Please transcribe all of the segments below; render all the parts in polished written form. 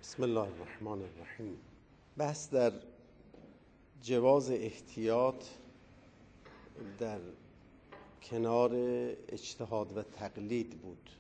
بسم الله الرحمن الرحیم. بحث در جواز احتیاط در کنار اجتهاد و تقلید بود.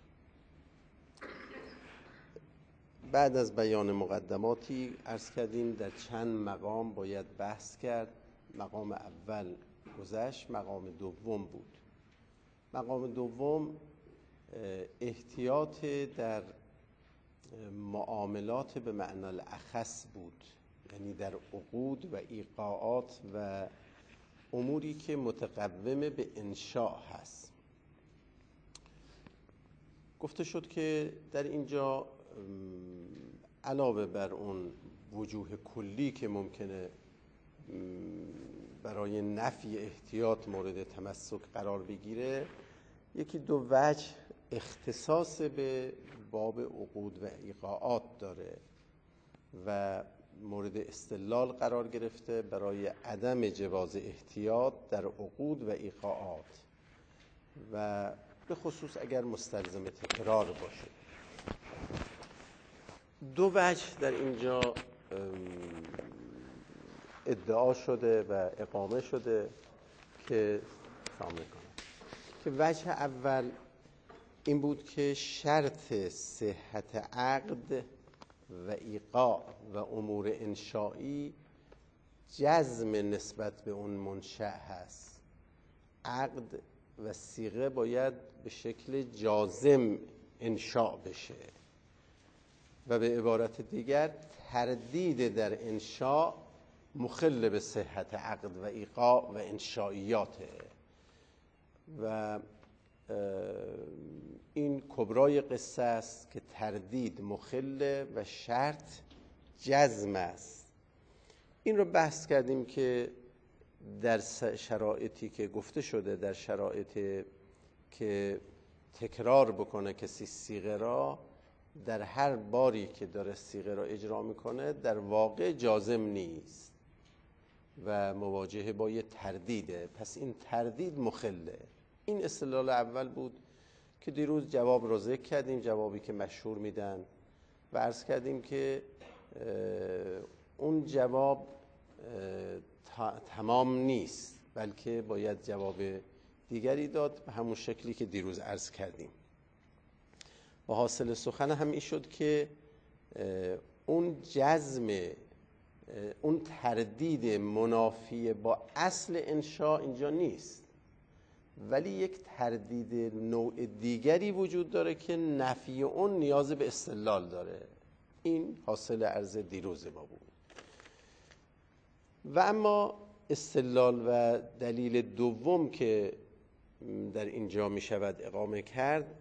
بعد از بیان مقدماتی عرض کردیم در چند مقام باید بحث کرد. مقام اول گذشت، مقام دوم بود. مقام دوم احتیاط در معاملات به معنی الاخص بود، یعنی در عقود و ایقاعات و اموری که متقوم به انشاء هست. گفته شد که در اینجا علاوه بر اون وجوه کلی که ممکنه برای نفی احتیاط مورد تمسک قرار بگیره، یکی دو وجه اختصاص به باب عقود و ایقاعات داره و مورد استدلال قرار گرفته برای عدم جواز احتیاط در عقود و ایقاعات و به خصوص اگر مستلزم تکرار باشه. دو وجه در اینجا ادعا شده و اقامه شده که وجه اول این بود که شرط صحت عقد و ایقاع و امور انشائی جزم نسبت به اون منشأ هست. عقد و صیغه باید به شکل جازم انشاء بشه و به عبارت دیگر تردید در انشاء مخل به صحت عقد و ایقاع و انشائیاته و این کبرای قصه است که تردید مخل و شرط جزم است. این رو بحث کردیم که در شرایطی که گفته شده، در شرایطی که تکرار بکنه کسی صیغه را، در هر باری که داره صیغه را اجرا میکنه در واقع جازم نیست و مواجهه با یه تردیده، پس این تردید مخله. این استدلال اول بود که دیروز جواب را ذکر کردیم، جوابی که مشهور میدن و عرض کردیم که اون جواب تمام نیست، بلکه باید جواب دیگری داد به همون شکلی که دیروز عرض کردیم. و حاصل سخن هم این شد که اون جزم، اون تردید منافی با اصل انشاء اینجا نیست، ولی یک تردید نوع دیگری وجود داره که نفی اون نیاز به استدلال داره. این حاصل عرض دیروز ما بود. و اما استدلال و دلیل دوم که در اینجا می شود اقامه کرد،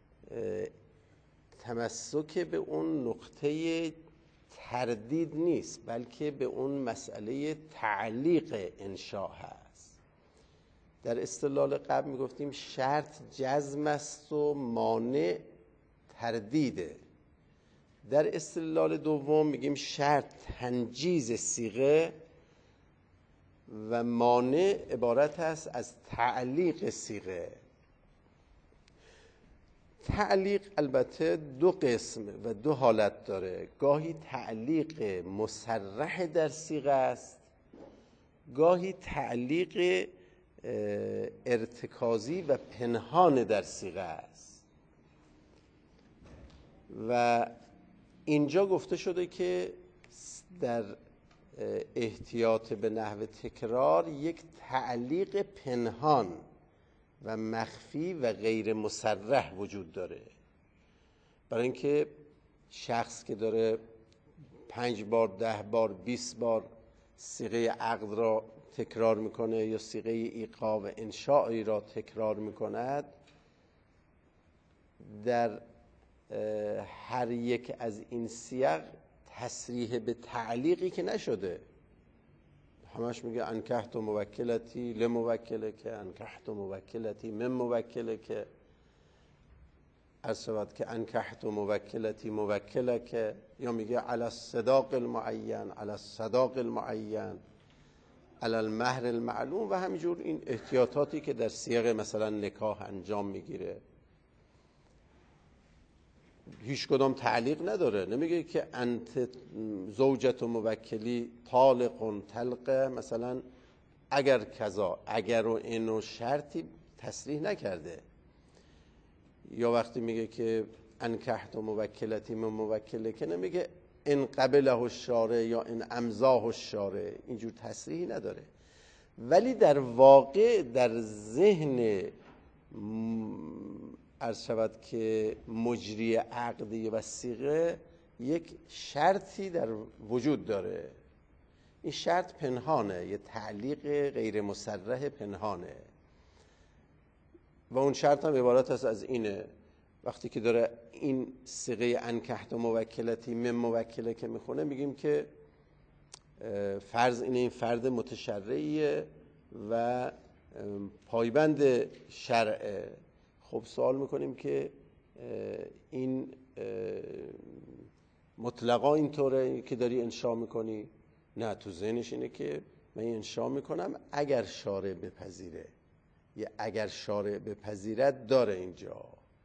تمسک به اون نقطه تردید نیست، بلکه به اون مسئله تعلیق انشاء هست. در استدلال قبل می گفتیم شرط جزم است و مانع تردیده. در استدلال دوم میگیم شرط تنجیز صیغه و مانع عبارت است از تعلیق صیغه. تعلیق البته دو قسم و دو حالت داره. گاهی تعلیق مصرح در صیغه است، گاهی تعلیق ارتکازی و پنهان در صیغه است. و اینجا گفته شده که در احتیاط به نحو تکرار یک تعلیق پنهان و مخفی و غیر مصرح وجود داره، برای اینکه شخص که داره 5 بار 10 بار 20 بار صیغه عقد را تکرار میکنه یا صیغه ایقاع و انشائی را تکرار میکند، در هر یک از این صیغ تصریح به تعلیقی که نشده، همش میگه انکحت موکلتی لموکلک، انکحت موکلتی من موکلک، عرض شود که انکحت موکلتی موکلک، یا میگه علی الصداق المعین، علی الصداق المعین، علی المهر المعلوم و همینجور این احتیاطاتی که در صیغ مثلا نکاح انجام میگیره. هیچ کدام تعلیق نداره، نمیگه که انت زوجت و موکلی طالق طلق مثلا اگر کذا، اگر و این و شرطی تصریح نکرده. یا وقتی میگه که انکحت و موکلتی من موکله که نمیگه ان قبله الشارع یا ان امضاه الشارع، اینجور تصریحی نداره. ولی در واقع در ذهن عرض شود که مجری عقدی وثیقه یک شرطی در وجود داره. این شرط پنهانه، یه تعلیق غیر مصرح پنهانه و اون شرط هم عبارت است از اینه. وقتی که داره این صیغه انکحت و موکلتی من موکله که میخونه، میگیم که فرض اینه این فرد متشرعیه و پایبند شرعه. خب سوال میکنیم که این مطلقا اینطوره که داری انشا میکنی؟ نه، تو ذهنش اینه که من انشا میکنم اگر شارع بپذیره. یه اگر شارع بپذیرد داره اینجا.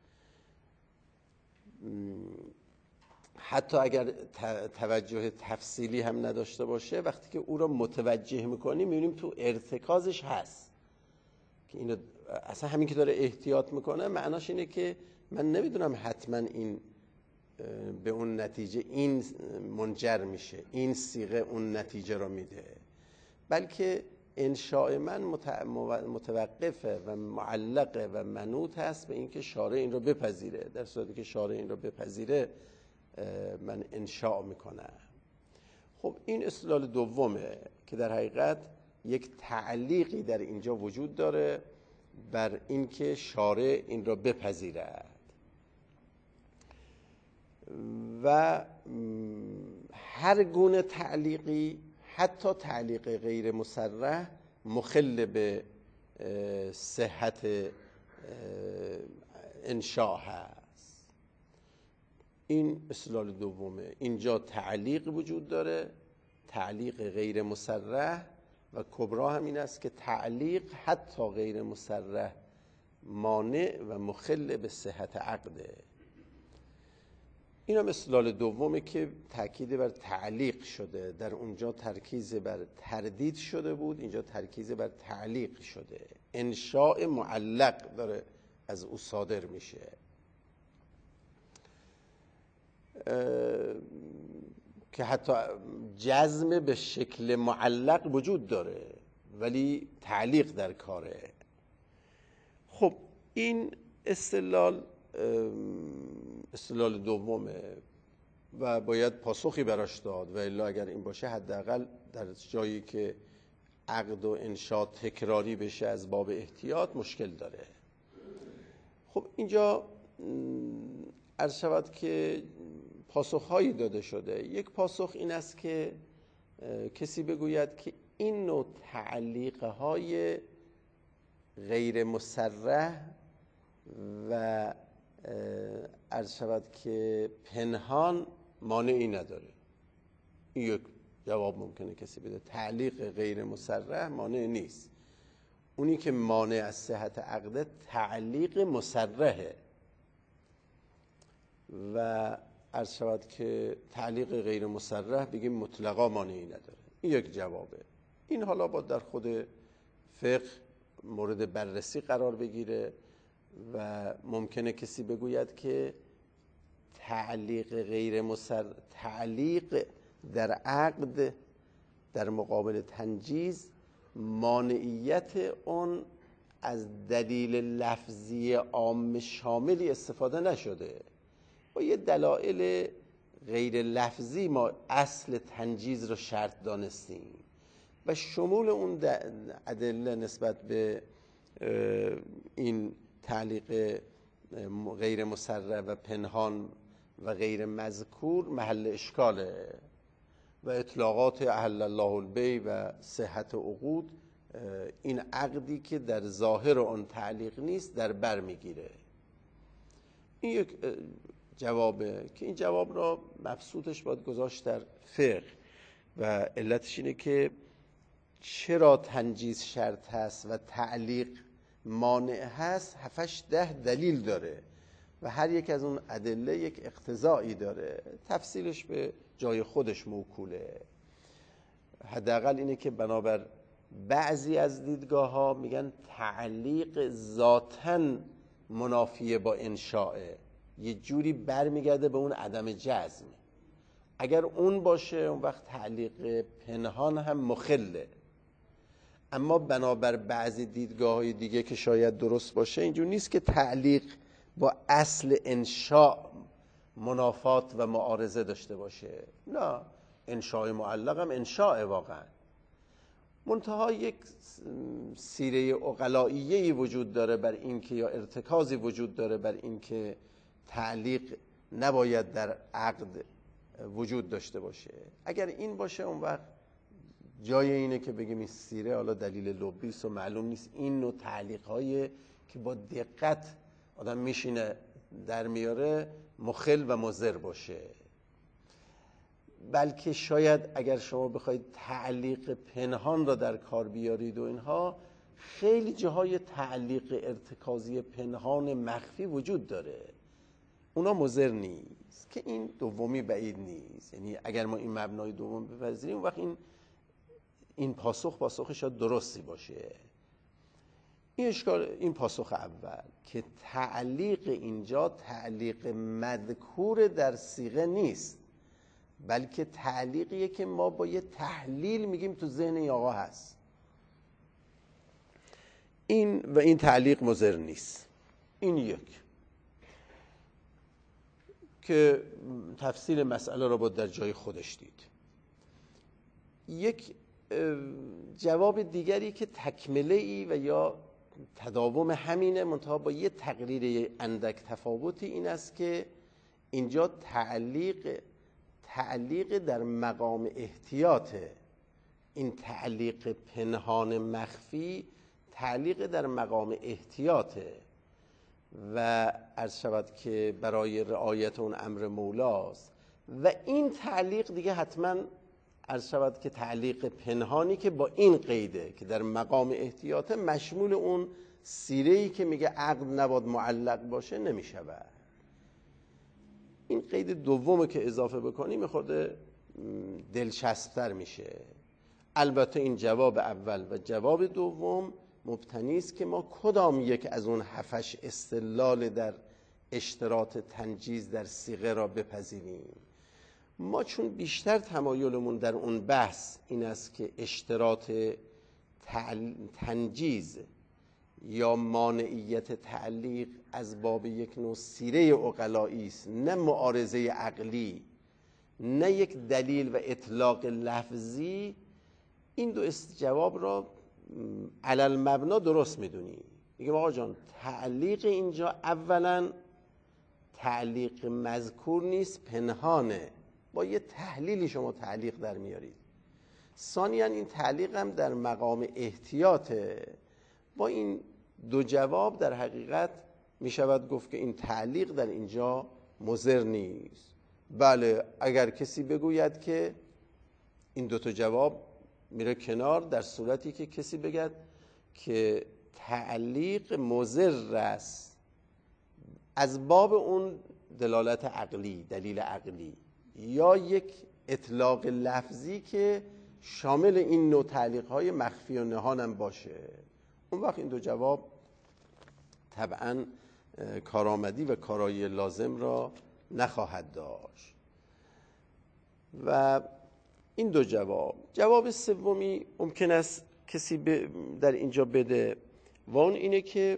حتی اگر توجه تفصیلی هم نداشته باشه، وقتی که او را متوجه میکنیم میبینیم تو ارتکازش هست که اینو اصلا همین که داره احتیاط میکنه معناش اینه که من نمیدونم حتما این به اون نتیجه این منجر میشه، این صیغه اون نتیجه رو میده، بلکه انشاء من متوقفه و معلقه و منوط هست به اینکه شارع این رو بپذیره. در صورتی که شارع این رو بپذیره من انشاء میکنم. خب این استدلال دومه که در حقیقت یک تعلیقی در اینجا وجود داره بر اینکه شارع این را بپذیرد و هر گونه تعلیقی، حتی تعلیق غیر مصرح، مخل به صحت انشاء هست. این استدلال دومه. اینجا تعلیق وجود داره، تعلیق غیر مصرح، و کبرا هم این است که تعلیق حتی غیر مصرح مانع و مخل به صحت عقده. این هم استدلال دومه که تاکید بر تعلیق شده. در اونجا ترکیز بر تردید شده بود، اینجا ترکیز بر تعلیق شده. انشاء معلق داره از او صادر میشه. که حتی جزم به شکل معلق وجود داره ولی تعلیق در کاره. خب این استدلال دومه و باید پاسخی براش داد، و الا اگر این باشه حداقل در جایی که عقد و انشاء تکراری بشه از باب احتیاط مشکل داره. خب اینجا عرض شود که پاسخهایی داده شده. یک پاسخ این است که کسی بگوید که این نوع تعلیقهای غیر مصرح و عرض شود که پنهان مانعی نداره. این یک جواب ممکنه کسی بده. تعلیق غیر مصرح مانع نیست. اونی که مانع از صحت عقده تعلیق مصرحه و عرض شود که تعلیق غیر مصرح بگیم مطلقا مانعی نداره. این یک جوابه. این حالا با در خود فقه مورد بررسی قرار بگیره و ممکنه کسی بگوید که تعلیق غیر مصرح، تعلیق در عقد در مقابل تنجیز، مانعیت اون از دلیل لفظی عام شاملی استفاده نشده. با یه دلایل غیر لفظی ما اصل تنجیز رو شرط دانستیم و شمول اون ادله نسبت به این تعلیق غیر مصرح و پنهان و غیر مذکور محل اشکاله و اطلاقات احل الله البیع و صحت عقود این عقدی که در ظاهر اون تعلیق نیست در بر میگیره. این یک جوابه که این جواب را مبسوطش باید گذاشت در فقه و علتش اینه که چرا تنجیز شرط هست و تعلیق مانع هست 7-8 دلیل داره. و هر یک از اون ادله یک اقتضایی داره، تفصیلش به جای خودش موکوله. حداقل اینه که بنابر بعضی از دیدگاه ها میگن تعلیق ذاتاً منافیه با انشاءه، یه جوری برمیگرده به اون عدم جزم. اگر اون باشه اون وقت تعلیق پنهان هم مخله. اما بنابر بعضی دیدگاه های دیگه که شاید درست باشه اینجور نیست که تعلیق با اصل انشاء منافات و معارضه داشته باشه. نه، انشاء معلق هم انشاء واقعا، منتها یک سیره عقلائیه‌ای وجود داره بر اینکه، یا ارتکازی وجود داره بر اینکه تعلیق نباید در عقد وجود داشته باشه. اگر این باشه اون وقت جای اینه که بگیم این سیره حالا دلیل لبی است و معلوم نیست این نوع تعلیق‌های که با دقت آدم میشینه در میاره مخل و مضر باشه. بلکه شاید اگر شما بخواید تعلیق پنهان را در کار بیارید و اینها، خیلی جاهای تعلیق ارتکازی پنهان مخفی وجود داره، اونا مضر نیست، که این دومی بعید نیست. یعنی اگر ما این مبنای دوم بپذیریم اون وقت این پاسخ شاید درستی باشه. این پاسخ اول که تعلیق اینجا تعلیق مذکور در صیغه نیست، بلکه تعلیقیه که ما با یه تحلیل میگیم تو ذهن این آقا هست. این تعلیق مضر نیست. این یک که تفصیل مسئله را باید در جای خودش دید. یک جواب دیگری که تکمله ای و یا تداوم همینه منتها با یه تقریر اندک تفاوتی این است که اینجا تعلیق در مقام احتیاطه. این تعلیق پنهان مخفی تعلیق در مقام احتیاطه و عرض شود که برای رعایت اون امر مولاست. و این تعلیق دیگه حتما عرض شود که تعلیق پنهانی که با این قیده که در مقام احتیاطه مشمول اون سیره‌ای که میگه عقد نباید معلق باشه نمیشود. این قید دومه که اضافه بکنیم خود دلچسب‌تر میشه. البته این جواب اول و جواب دوم مبتنی است که ما کدام یک از اون 7 استدلال در اشتراط تنجیز در صیغه را بپذیریم. ما چون بیشتر تمایلمون در اون بحث این است که اشتراط تنجیز یا مانعیت تعلیق از باب یک نوع سیره عقلایی است، نه معارضه عقلی، نه یک دلیل و اطلاق لفظی، این دو جواب را علل مبنا درست میدونی. میگم آقا جان تعلیق اینجا اولا تعلیق مذکور نیست، پنهانه، با یه تحلیلی شما تعلیق در میارید. ثانیاً این تعلیق هم در مقام احتیاطه. با این دو جواب در حقیقت میشود گفت که این تعلیق در اینجا مضر نیست. بله اگر کسی بگوید که این دو تا جواب میره کنار، در صورتی که کسی بگد که تعلیق مضر است از باب اون دلالت عقلی، دلیل عقلی، یا یک اطلاق لفظی که شامل این نوع تعلیق‌های مخفی و نهان هم باشه، اون وقت این دو جواب طبعاً کارآمدی و کارایی لازم را نخواهد داشت. و این دو جواب سومی ممکن است کسی در اینجا بده و اون اینه که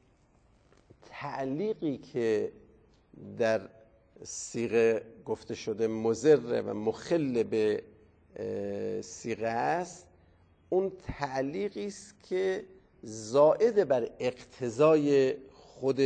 تعلیقی که در صیغه گفته شده مضر و مخل به صیغه است، اون تعلیقی است که زائد بر اقتضای خود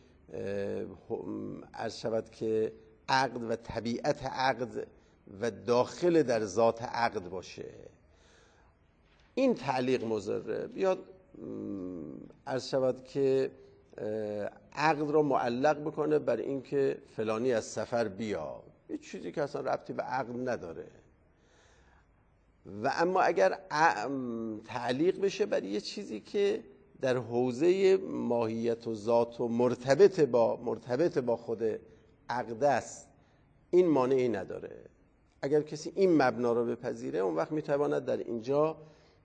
عرض شود که عقد و طبیعت عقد و داخل در ذات عقد باشه. این تعلیق مضره. بیاد عرض شود که عقد را معلق بکنه بر اینکه فلانی از سفر بیاد، یه چیزی که اصلا ربطی به عقد نداره. و اما اگر تعلیق بشه بر یه چیزی که در حوزه ماهیت و ذات و مرتبط با خود عقد است، این مانعی نداره. اگر کسی این مبنا رو بپذیره، اون وقت میتواند در اینجا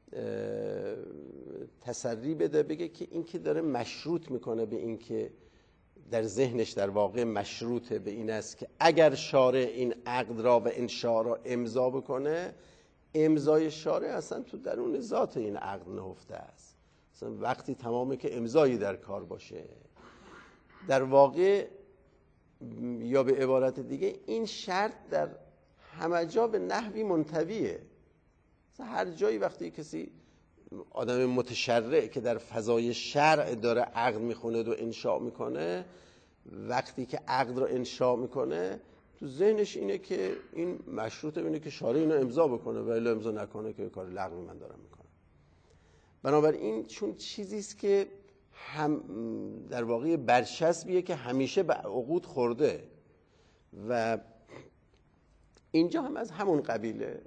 تسری بده، بگه که این که داره مشروط میکنه به این که در ذهنش در واقع مشروطه به این است که اگر شارع این عقد را و انشاء را امضا بکنه، امضای شارع اصلا تو درون ذات این عقد نهفته است. اصلا وقتی تمامه که امضایی در کار باشه، در واقع یا به عبارت دیگه این شرط در همه جا به نحوی منطویه. هر جایی وقتی کسی آدم متشرع که در فضای شرع داره عقد میخونه و انشاء میکنه، وقتی که عقد رو انشاء میکنه تو ذهنش اینه که این مشروطه اینه که شارع اینو امضا بکنه و الا امضا نکنه که کار لغوی من دارم میکنم. بنابراین چون چیزی است که هم در واقع برچسبیه که همیشه به عقود خورده و اینجا هم از همون قبیله،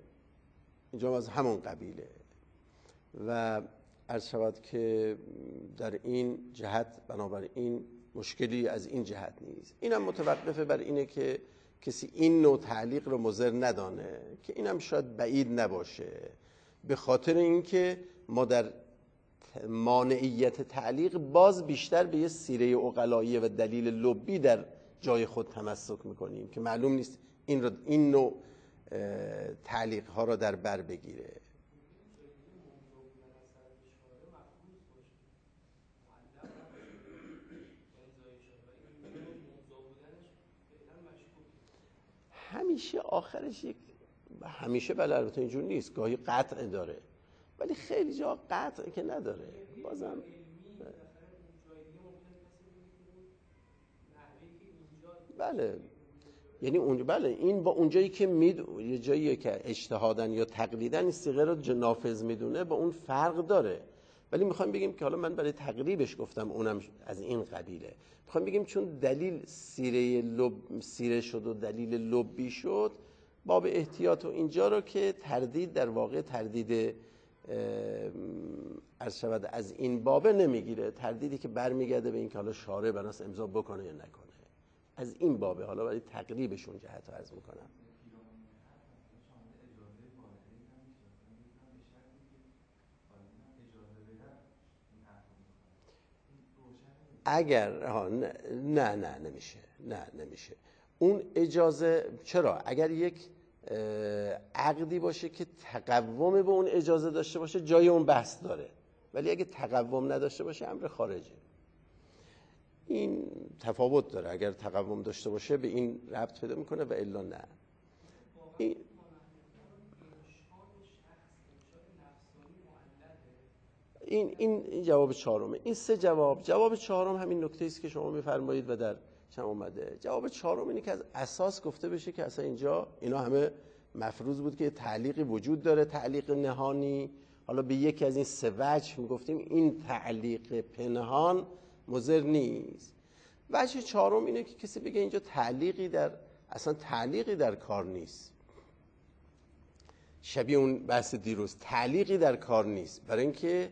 و عرض شود که در این جهت بنابراین مشکلی از این جهت نیست. اینم متوقفه بر اینه که کسی این نوع تعلیق رو مضر ندانه، که اینم شاید بعید نباشه، به خاطر اینکه ما در مانعیت تعلیق باز بیشتر به یه سیره عقلایی و دلیل لبی در جای خود تمسک میکنیم که معلوم نیست این نوع تعلیق ها را در بر بگیره. همیشه آخرش همیشه بله البته اینجور نیست، گاهی قطع داره ولی خیلی جا قطع که نداره بازم. بله یعنی بله این با اونجایی که یه جایی که اجتهادن یا تقلیدن این صیغه رو نافذ میدونه با اون فرق داره، ولی میخوایم بگیم که حالا من برای تقریبش گفتم اونم از این قبیله. میخوایم بگیم چون دلیل سیره شد و دلیل لبی شد، باب احتیاط و اینجا رو که تردید در واقع تردید عرض شود از این بابه نمیگیره، تردیدی که برمیگرده به این که حالا شارع بناس امضا بکنه یا نکنه، از این بابه. حالا برای تقریبشون جهت رو عرض میکنم. اگر نه نمیشه اون اجازه. چرا؟ اگر یک عقدی باشه که تقوم به اون اجازه داشته باشه جای اون بحث داره، ولی اگه تقوم نداشته باشه امر خارجه. این تفاوت داره، اگر تقوم داشته باشه به این ربط پیدا میکنه و الا نه. این جواب چهارمه. این سه جواب چهارم همین نکته است که شما میفرمایید و در چم اومده. جواب چهارم اینه که از اساس گفته بشه که اصلا اینجا اینا همه مفروض بود که تعلیقی وجود داره، تعلیق نهانی. حالا به یکی از این سه وجه میگفتیم این تعلیق پنهان مضر نیست. وجه چهارم اینه که کسی بگه اینجا اصلا تعلیقی در کار نیست، شبیه اون بحث دیروز، تعلیقی در کار نیست. برای اینکه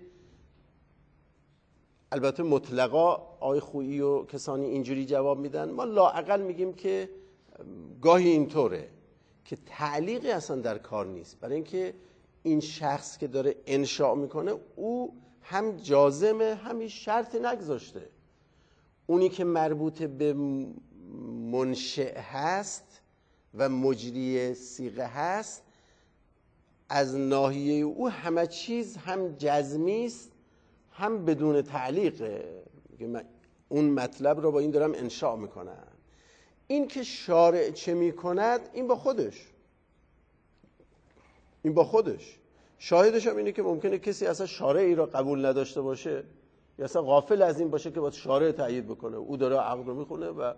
البته مطلقا آقای خویی و کسانی اینجوری جواب میدن، ما لااقل میگیم که گاهی اینطوره که تعلیقی اصلا در کار نیست، برای اینکه این شخص که داره انشاء میکنه او هم جازمه هم شرط نگذاشته. اونی که مربوط به منشأ هست و مجری صیغه هست، از ناحیه او همه چیز هم جزمی است هم بدون تعلیقه. اون مطلب رو با این دارم انشاء میکنم. این که شارع چه میکند این با خودش شاهدش هم اینه که ممکنه کسی اصلا شارعی را قبول نداشته باشه یا اصلا غافل از این باشه که باید شارع تأیید بکنه. او داره عقد رو میخونه و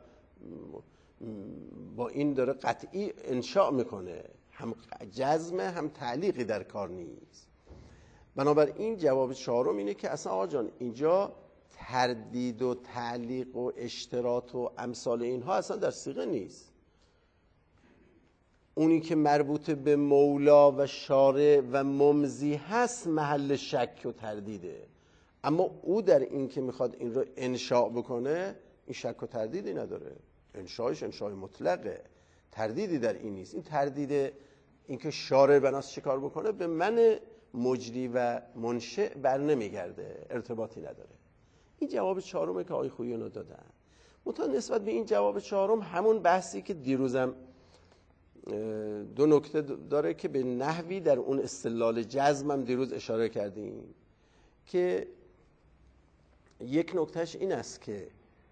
با این داره قطعی انشاء میکنه، هم جزمه هم تعلیقی در کار نیست. بنابراین جواب چهارم اینه که اصلا آقا جان اینجا تردید و تعلیق و اشتراط و امثال اینها اصلا در صیغه نیست. اونی که مربوط به مولا و شارع و ممضی هست محل شک و تردیده، اما او در این که میخواد این رو انشاء بکنه این شک و تردیدی نداره، انشاءش انشاء مطلقه، تردیدی در این نیست. این تردید اینکه شارع بناس چه کار بکنه به من مجری و منشئ بر نمیگرده، ارتباطی نداره. این جواب چهارمه که آقای خویی رو دادن. منتها نسبت به این جواب چهارم همون بحثی که دیروزم دو نکته داره که به نحوی در اون استدلال جزمم دیروز اشاره کردیم که یک نکتهش این است که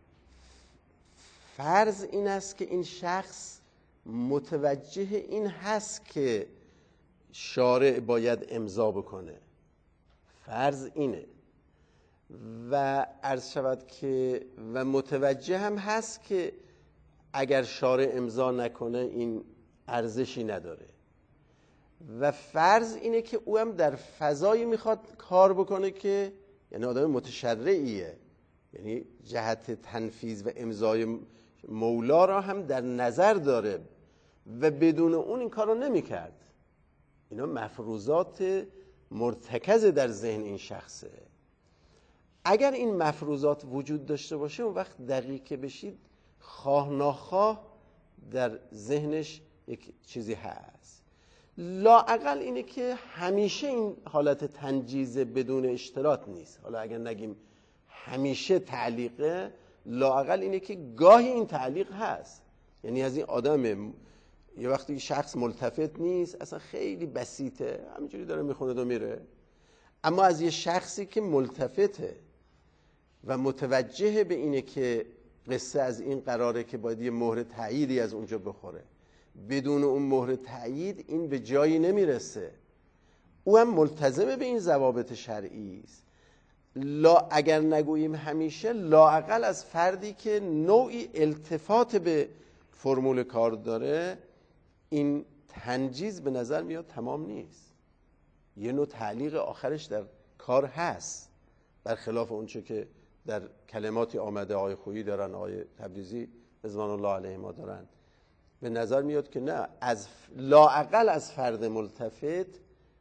فرض این است که این شخص متوجه این هست که شارع باید امضا بکنه، فرض اینه، و عرض شود که و متوجه هم هست که اگر شارع امضا نکنه این ارزشی نداره، و فرض اینه که او هم در فضایی میخواد کار بکنه که یعنی آدم متشرعیه، یعنی جهت تنفیذ و امضای مولا را هم در نظر داره و بدون اون این کار رو نمیکرد. اینا مفروضات مرتکز در ذهن این شخصه. اگر این مفروضات وجود داشته باشه اون وقت دقیقه بشید خواه ناخواه در ذهنش یک چیزی هست. لااقل اینه که همیشه این حالت تنجیز بدون اشتراط نیست. حالا اگر نگیم همیشه تعلیقه، لااقل اینه که گاهی این تعلیق هست. یعنی از این آدم یه وقتی شخص ملتفت نیست، اصلا خیلی بسیطه، همینجوری داره میخونه و میره، اما از یه شخصی که ملتفته و متوجه به اینه که قصه از این قراره که باید یه مهر تأییدی از اونجا بخوره، بدون اون مهر تأیید این به جایی نمیرسه. او هم ملتزم به این ضوابط شرعی است. اگر نگوییم همیشه، لااقل از فردی که نوعی التفات به فرمول کار داره این تنجیز به نظر میاد تمام نیست، یه نوع تعلیق آخرش در کار هست، برخلاف اونچه که در کلماتی آمده آقای خویی دارن، آقای تبریزی رضوان الله علیهما دارن. به نظر میاد که نه، از لااقل از فرد ملتفت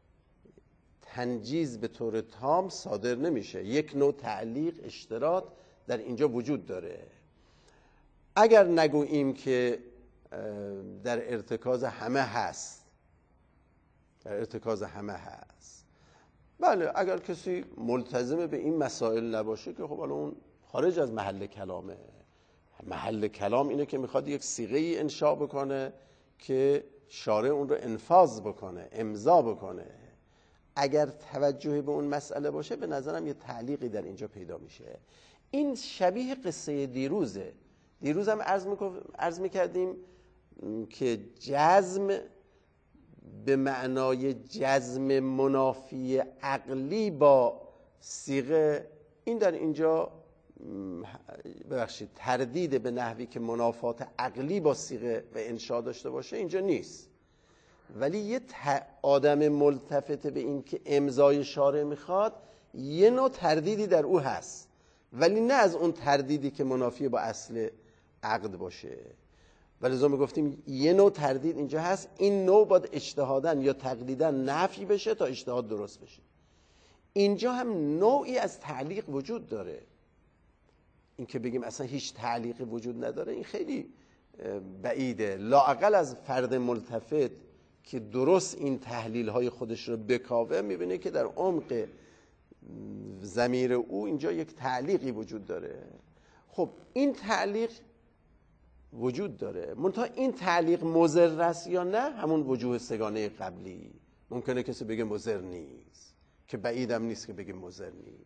تنجیز به طور تام صادر نمیشه، یک نوع تعلیق اشتراط در اینجا وجود داره. اگر نگوییم که در ارتکاز همه هست، در ارتکاز همه هست، بله اگر کسی ملتزم به این مسائل نباشه که خب حالا اون خارج از محل کلامه. محل کلام اینه که میخواد یک صیغه ای انشاء بکنه که شارع اون رو انفاذ بکنه، امضا بکنه. اگر توجه به اون مسئله باشه به نظرم یه تعلیقی در اینجا پیدا میشه. این شبیه قصه دیروزه. دیروز هم عرض میکردیم که جزم به معنای جزم منافی عقلی با صیغه، این در اینجا ببخشید تردید به نحوی که منافات عقلی با صیغه و انشاء داشته باشه اینجا نیست، ولی یه آدم ملتفت به این که امضای شارع میخواد یه نوع تردیدی در او هست، ولی نه از اون تردیدی که منافی با اصل عقد باشه. ولذا میگفتیم یه نوع تردید اینجا هست، این نوع باید اجتهادن یا تقلیدن نفی بشه تا اجتهاد درست بشه. اینجا هم نوعی از تعلیق وجود داره. این که بگیم اصلا هیچ تعلیقی وجود نداره این خیلی بعیده. لااقل از فرد ملتفت که درست این تحلیل های خودش رو بکاوه میبینه که در عمق ضمیر او اینجا یک تعلیقی وجود داره. خب این تعلیق وجود داره، منتها این تعلیق مضر است یا نه، همون وجوه سگانه قبلی. ممکنه کسی بگه مضر نیست، که بعیدم نیست که بگه مضر نیست.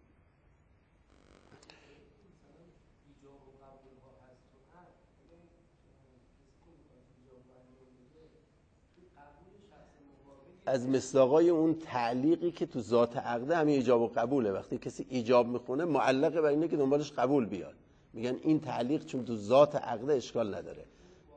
از مصداقای اون تعلیقی که تو ذات عقده همین ایجاب و قبوله. وقتی کسی ایجاب میخونه معلقه بر اینه که دنبالش قبول بیاد، میگن این تعلیق چون تو ذات عقده اشکال نداره.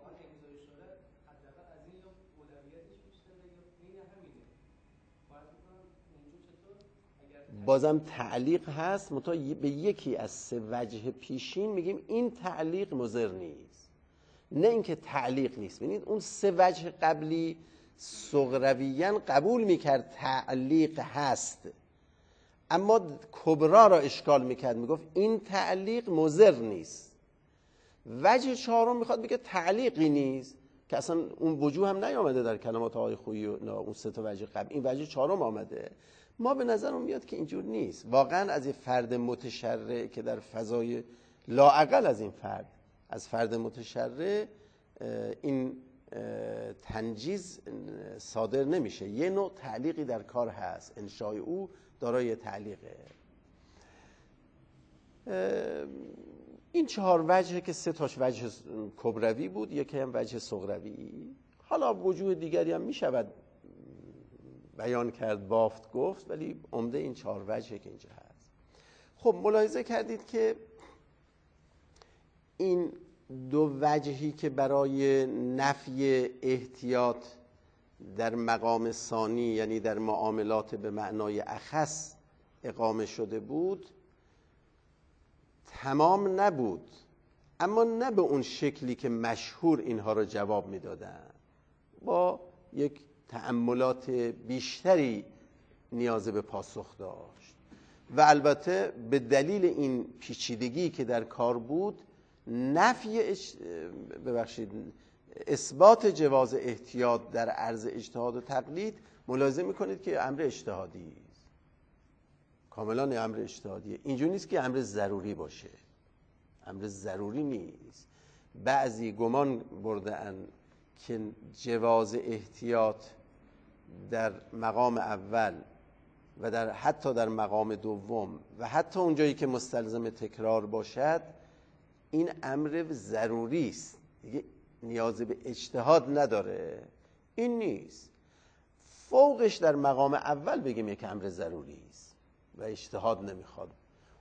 بازم تعلیق هست، منتها به یکی از سه وجه پیشین میگیم این تعلیق مضر نیست، نه اینکه تعلیق نیست. ببینید اون سه وجه قبلی صغرویاً قبول میکرد تعلیق هست، اما کبرا را اشکال میکرد، میگفت این تعلیق مضر نیست. وجه چهارم میخواد بگه تعلیقی نیست که اصلا اون وجوه هم نیامده در کلمات آقای خویی و اون سه تا وجه قبل، این وجه چهارم آمده. ما به نظرم میاد که اینجور نیست. واقعا از یه فرد متشرع که در فضای لااقل از این فرد، از فرد متشرع این تنجیز صادر نمیشه. یه نوع تعلیقی در کار هست، انشاء او دارای تعلیقه. این چهار وجه که سه تاش وجه کبروی بود، یکی هم وجه صغروی. حالا وجوه دیگری هم میشود بیان کرد، بافت گفت، ولی عمده این چهار وجه که اینجا هست. خب ملاحظه کردید که این دو وجهی که برای نفی احتیاط در مقام ثانی، یعنی در معاملات به معنای اخص اقامه شده بود، تمام نبود، اما نه به اون شکلی که مشهور اینها رو جواب میدادن. با یک تأملات بیشتری نیاز به پاسخ داشت و البته به دلیل این پیچیدگی که در کار بود، اثبات جواز احتیاط در عرض اجتهاد و تقلید ملاحظه میکنید که امر اجتهادی است، کاملا امر اجتهادیه. اینجور نیست که امر ضروری باشه، امر ضروری نیست. بعضی گمان برده‌اند که جواز احتیاط در مقام اول و حتی در مقام دوم و حتی اونجایی که مستلزم تکرار باشد، این امر ضروری است، دیگه نیاز به اجتهاد نداره. این نیست. فوقش در مقام اول بگیم یک امر ضروری است و اجتهاد نمیخواد،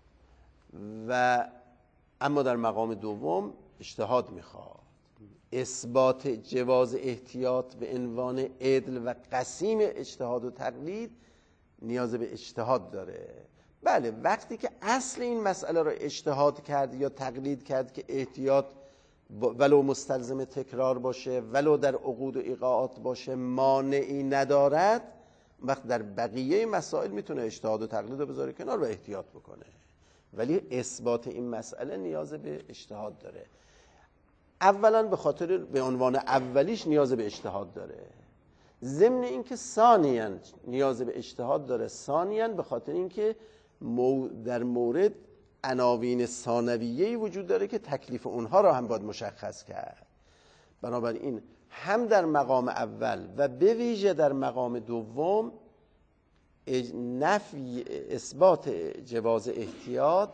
و اما در مقام دوم اجتهاد میخواد. اثبات جواز احتیاط به عنوان عدل و قسیم اجتهاد و تقلید نیاز به اجتهاد داره. بله، وقتی که اصل این مسئله رو اجتهاد کرد یا تقلید کرد که احتیاط ولو مستلزم تکرار باشه، ولو در عقود و ایقاعات باشه، مانعی ندارد، وقت در بقیه مسائل میتونه اجتهاد و تقلید رو بذاره کنار و احتیاط بکنه. ولی اثبات این مسئله نیاز به اجتهاد داره. اولا به خاطر به عنوان اولیش نیاز به اجتهاد داره، ضمن اینکه ثانیاً نیاز به اجتهاد داره، ثانیاً به خاطر اینکه در مورد عناوین ثانویه‌ای وجود داره که تکلیف اونها را هم باید مشخص کرد. بنابراین هم در مقام اول و به ویژه در مقام دوم نفی اثبات جواز احتیاط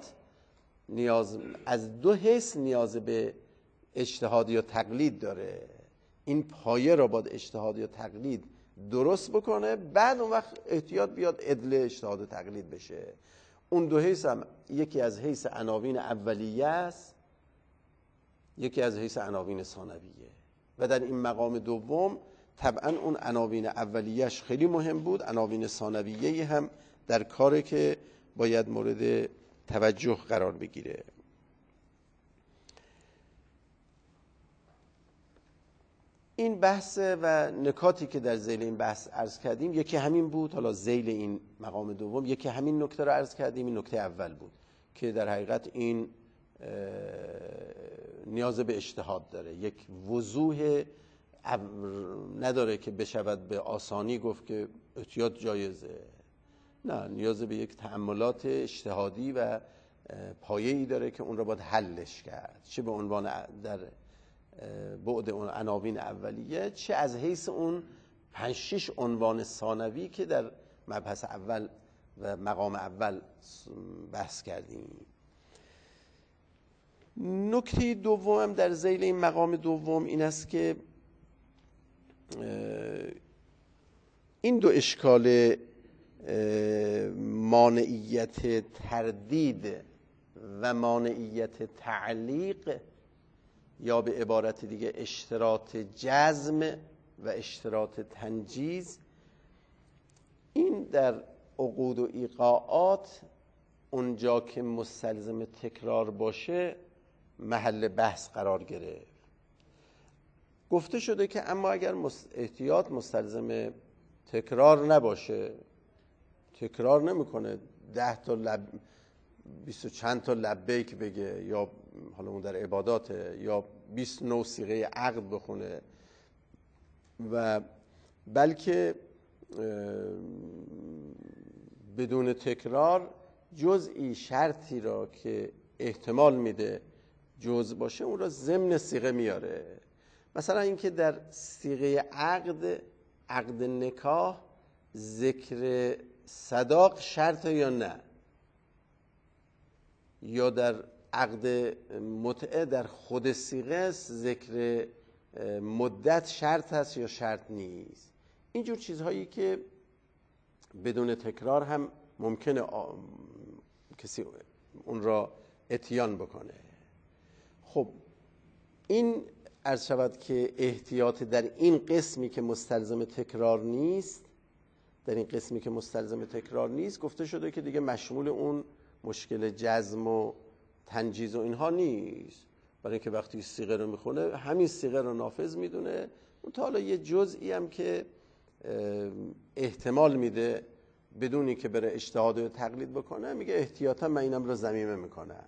از دو حیث نیاز به اجتهاد یا تقلید داره. این پایه را باید اجتهاد یا تقلید درست بکنه، بعد اون وقت احتیاط بیاد عدل اجتهاد و تقلید بشه. اون دو حیث هم یکی از حیث عناوین اولیه است، یکی از حیث عناوین ثانویه. و در این مقام دوم طبعا اون عناوین اولیه‌اش خیلی مهم بود، عناوین ثانویه هم در کاری که باید مورد توجه قرار بگیره. این بحث و نکاتی که در ذیل این بحث عرض کردیم یکی همین بود. حالا ذیل این مقام دوم یکی همین نکته رو عرض کردیم. این نکته اول بود که در حقیقت این نیاز به اجتهاد داره، یک وضوح نداره که بشود به آسانی گفت که احتیاط جایزه. نه، نیاز به یک تأملات اجتهادی و پایه‌ای داره که اون رو باید حلش کرد، چه به عنوان در بعد اون عناوین اولیه، چه از حیث اون 5-6 عنوان ثانوی که در مبحث اول و مقام اول بحث کردیم. نکته دوم در ذیل این مقام دوم این است که این دو اشکال مانعیت تردید و مانعیت تعلیق، یا به عبارت دیگه اشتراط جزم و اشتراط تنجیز، این در عقود و ایقاعات اونجا که مستلزم تکرار باشه محل بحث قرار گرفت. گفته شده که اما اگر احتیاط مستلزم تکرار نباشه، تکرار نمیکنه، 10 تا 20 چند تا لبیک بگه، یا حالا اون در عباداته، یا 29 صیغه عقد بخونه، و بلکه بدون تکرار جزئی شرطی را که احتمال میده جزء باشه اون را ضمن صیغه میاره. مثلا اینکه در صیغه عقد نکاح ذکر صداق شرط یا نه، یا در عقد متعه در خود صیغه ذکر مدت شرط هست یا شرط نیست. اینجور چیزهایی که بدون تکرار هم ممکنه کسی اون را اتیان بکنه. خب این عرض شود که احتیاط در این قسمی که مستلزم تکرار نیست، گفته شده که دیگه مشمول اون مشکل جزم و تنجیز و اینها نیست، برای اینکه وقتی صیغه رو میخونه همین صیغه رو نافذ میدونه. اون تا حالا یه جزئی هم که احتمال میده بدون اینکه بره اجتهاد و تقلید بکنه، میگه احتیاطا من اینم رو ضمیمه میکنم.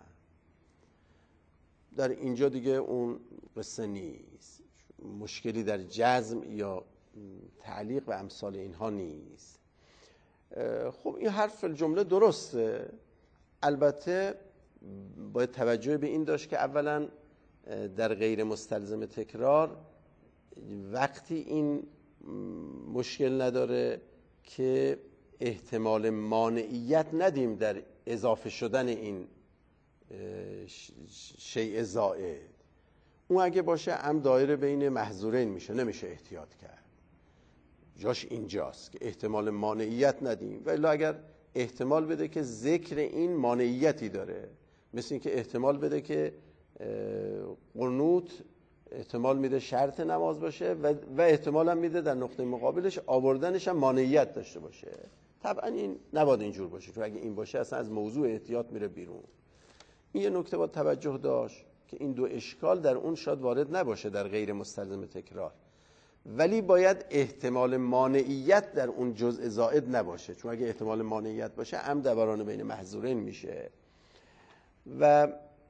در اینجا دیگه اون قصه نیست، مشکلی در جزم یا تعلیق و امثال اینها نیست. خب این حرف الجمله درسته، البته باید توجه به این داشت که اولا در غیر مستلزم تکرار وقتی این مشکل نداره که احتمال مانعیت ندیم در اضافه شدن این شیء زائد. اون اگه باشه هم دایره بین محظورین میشه، نمیشه احتیاط کرد. جاش اینجاست که احتمال مانعیت ندیم، ولی اگر احتمال بده که ذکر این مانعیتی داره، مثل این که احتمال بده که قنوت احتمال میده شرط نماز باشه و احتمال هم میده در نقطه مقابلش آوردنش هم مانعیت داشته باشه، طبعا این نباید اینجور باشه، چون اگه این باشه اصلا از موضوع احتیاط میره بیرون. این یه نکته باید توجه داشت که این دو اشکال در اون شاید وارد نباشه در غیر مستلزم تکرار، ولی باید احتمال مانعیت در اون جزء زائد نباشه، چون اگه احتمال مانعیت باشه هم دوران بین محظورین میشه. و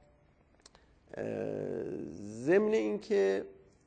ضمن این که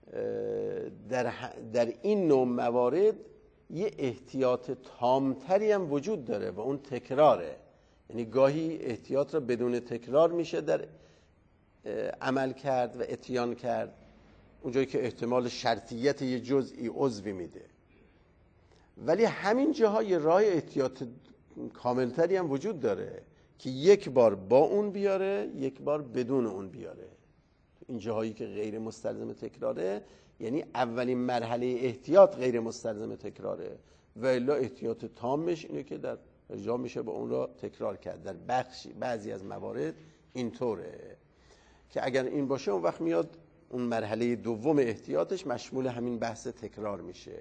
در این نوع موارد یه احتیاط تامتری هم وجود داره و اون تکراره. یعنی گاهی احتیاط را بدون تکرار میشه در عمل کرد و اتیان کرد، اونجایی که احتمال شرطیت یه جزئی عضوی میده، ولی همین جاها یه راه احتیاط کاملتری هم وجود داره که یک بار با اون بیاره، یک بار بدون اون بیاره. این جاهایی که غیر مستلزم تکراره، یعنی اولین مرحله احتیاط غیر مستلزم تکراره، و الا احتیاط تامش اینه که در جا میشه با اون را تکرار کرد. در بعضی از موارد اینطوره که اگر این باشه اون وقت میاد اون مرحله دوم احتیاطش مشمول همین بحث تکرار میشه.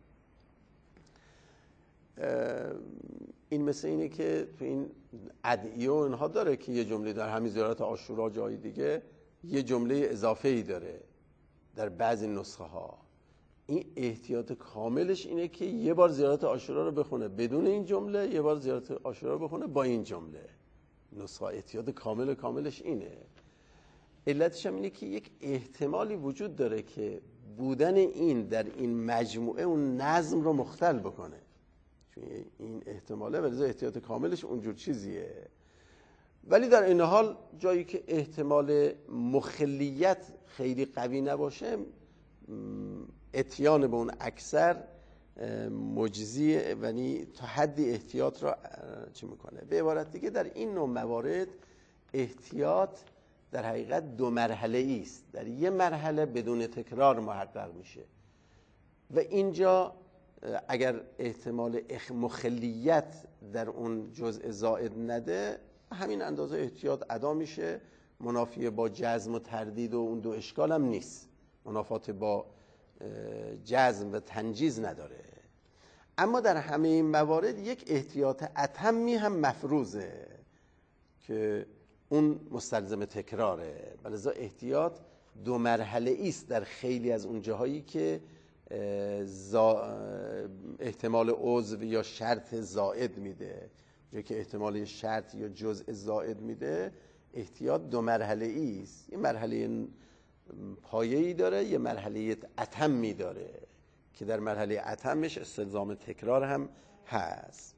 این مثل اینه که تو این ادعیه و اینها داره که یه جمله در همین زیارت عاشورا جای دیگه یه جمله اضافه ای داره در بعضی نسخه ها. این احتیاط کاملش اینه که یه بار زیارت عاشورا رو بخونه بدون این جمله، یه بار زیارت عاشورا رو بخونه با این جمله. نسخه احتیاط کاملش اینه. علتش هم اینه که یک احتمالی وجود داره که بودن این در این مجموعه اون نظم رو مختل بکنه، چون این احتماله ولی احتیاط کاملش اونجور چیزیه. ولی در این حال جایی که احتمال مخلیت خیلی قوی نباشه، اتیان به اون اکثر مجزیه، یعنی تا حدی احتیاط را چی میکنه. به عبارت دیگه در این نوع موارد احتیاط در حقیقت دو مرحله است. در یه مرحله بدون تکرار محقق میشه و اینجا اگر احتمال مخلیت در اون جزء زائد نده، همین اندازه احتیاط ادا میشه، منافی با جزم و تردید و اون دو اشکال هم نیست، منافات با جزم و تنجیز نداره. اما در همه این موارد یک احتیاط اتمی هم مفروضه که اون مستلزم تکراره، ولذا احتیاط دو مرحله است در خیلی از اون جاهایی که احتمال عضو یا شرط زائد میده. یا که احتمال شرط یا جزء زائد میده، احتیاط دو مرحله است. یه مرحله پایه‌ای داره، یه مرحله اتمی داره که در مرحله اتمش استلزام تکرار هم هست.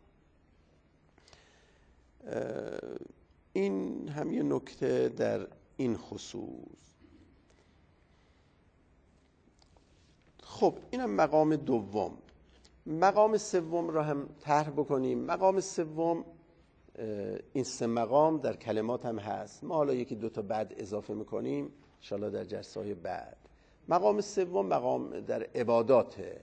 این هم یه نکته در این خصوص. خب اینم مقام دوم. مقام سوم را هم طرح بکنیم. مقام سوم، این سه مقام در کلمات هم هست، ما حالا یکی دو تا بعد اضافه میکنیم انشاءالله در جلسه‌های بعد. مقام سوم مقام در عباداته،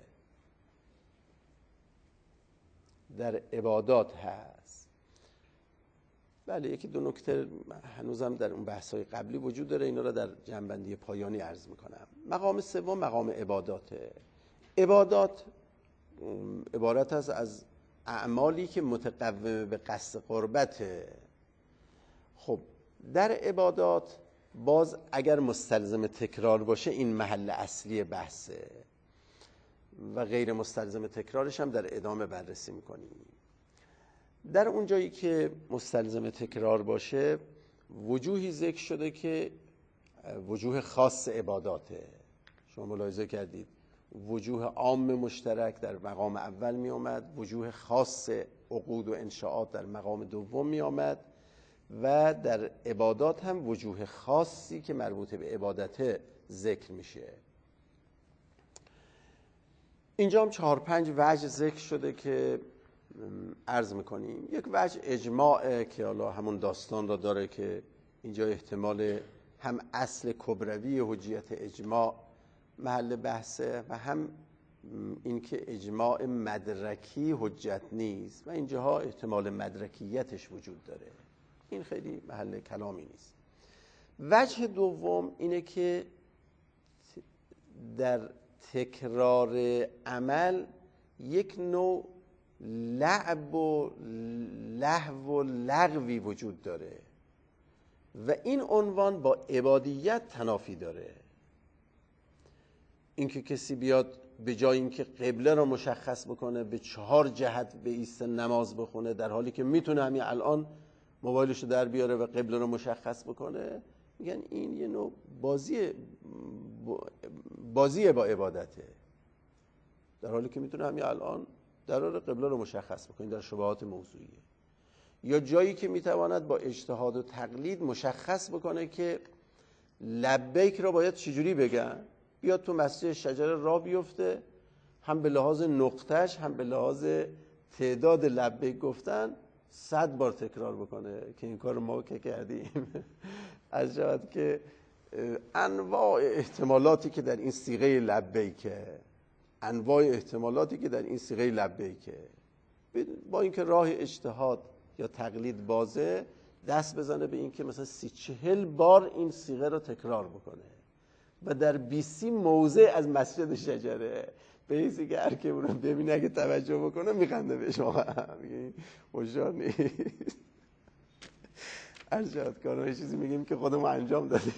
در عبادات هست. بله یکی دو نکته هنوزم در اون بحث‌های قبلی وجود داره، اینا را در جنبندی پایانی عرض میکنم. مقام سوم مقام عباداته. عبادات عبارت است از اعمالی که متقوم به قصد قربته. خب در عبادات باز اگر مستلزم تکرار باشه این محل اصلی بحثه و غیر مستلزم تکرارش هم در ادامه بررسی میکنیم. در اون جایی که مستلزم تکرار باشه وجوهی ذکر شده که وجوه خاص عباداته. شما ملاحظه کردید وجوه عام مشترک در مقام اول می آمد، وجوه خاص عقود و انشاءات در مقام دوم می آمد و در عبادات هم وجوه خاصی که مربوط به عبادته ذکر میشه. اینجا هم 4-5 وجه ذکر شده که عرض میکنیم. یک وجه اجماع که حالا همون داستان را داره که اینجا احتمال هم اصل کبروی حجیت اجماع محل بحثه و هم اینکه اجماع مدرکی حجت نیست و اینجاها احتمال مدرکیتش وجود داره. این خیلی محل کلامی نیست. وجه دوم اینه که در تکرار عمل یک نوع لعب و لهو و لغوی وجود داره و این عنوان با عبادیت تنافی داره. اینکه کسی بیاد به جای اینکه قبله رو مشخص بکنه به 4 جهت به ایست نماز بخونه در حالی که میتونه همین الان موبایلش رو در بیاره و قبله رو مشخص بکنه، میگن این یه نوع بازی با عبادته، در حالی که میتونه همین الان درار قبله رو مشخص بکنه. در شبهات موضوعیه. یا جایی که میتواند با اجتهاد و تقلید مشخص بکنه که لبیک رو باید چجوری بگن، بیاد تو مسجد شجره راه بیفته، هم به لحاظ نقطهش هم به لحاظ تعداد لبیک گفتن 100 بار تکرار بکنه که این کار ما که کردیم. از جهت که انواع احتمالاتی که در این صیغه لبیکه، انواع احتمالاتی که در این صیغه لبیکه، با اینکه راه اجتهاد یا تقلید بازه، دست بزنه به این که مثلا 30-40 بار این صیغه رو تکرار بکنه و در 20 موضع از مسجد شجره به حیثی که هر که اون رو ببینه اگه توجه بکنه میخنده بهش، واقعا میگه هوشیار نیست. ارشاد کارو یه چیزی میگیم که خودمون انجام دادیم.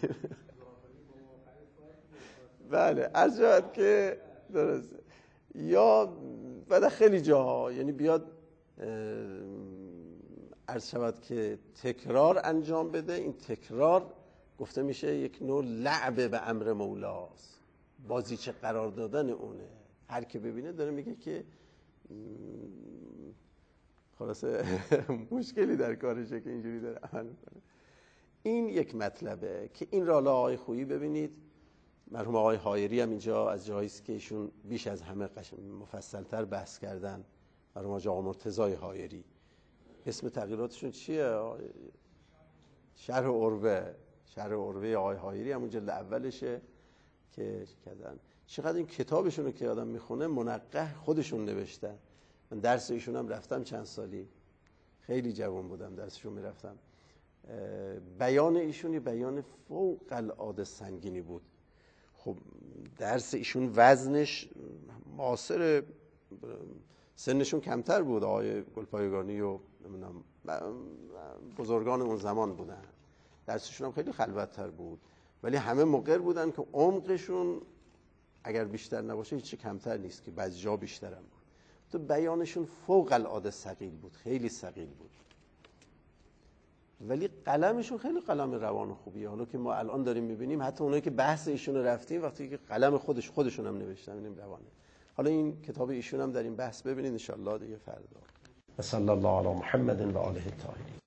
بله ارشاد که درسته. یا بعد خیلی جاها یعنی بیاد عرض شود که تکرار انجام بده. این تکرار گفته میشه یک نوع لعب به امر مولاست، بازیچه قرار دادن اونه. هر که ببینه داره میگه که خلاصه مشکلی در کارشه که اینجوری داره عمل میکنه. این یک مطلبه که این را آقای خویی ببینید، مرحوم آقای حایری هم اینجا از جایی است که ایشون بیش از همه مفصل‌تر بحث کردن. مرحوم آقا مرتضی حایری، اسم تغییراتشون چیه؟ شرح عروه. شرح عروه آقای حایری همون جلد اولشه که کردن. چقدر این کتابشون رو که آدم میخونه منقح خودشون نوشتن. من درس ایشون هم رفتم چند سالی، خیلی جوان بودم درسشون میرفتم. بیان ایشون بیان فوق العاده سنگینی بود. خب درس ایشون وزنش معاصر سنشون کمتر بود، آقای گلپایگانی و نمیدونم بزرگان اون زمان بودن، درسشون هم خیلی خلوت‌تر بود، ولی همه مقر بودن که عمقشون اگر بیشتر نباشه هیچ کمتر نیست، که بعضی جا بیشتر هم بود. تو بیانشون فوق العاده ثقیل بود، خیلی ثقیل بود، ولی قلمشون خیلی قلم روان و خوبیه. حالا که ما الان داریم میبینیم حتی اونایی که بحث ایشون رو رفتیم وقتی که قلم خودشون هم نوشتن این روانه. حالا این کتاب ایشون هم در این بحث ببینید ان شاء الله دیگه فردا. صلی الله علی محمد و آله الطاهرین.